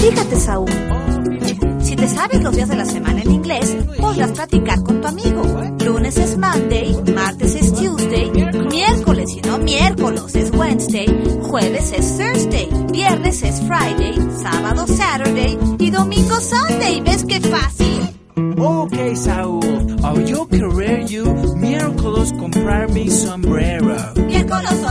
Fíjate, Saúl, si te sabes los días de la semana en inglés, podrás practicar con tu amigo. Lunes es Monday, martes es Tuesday, miércoles y no miércoles es Wednesday, jueves es Thursday, viernes es Friday, sábado Saturday y domingo Sunday. ¿Ves qué fácil? Okay, Saúl, yo querer you miércoles comprar mi sombrero. Miércoles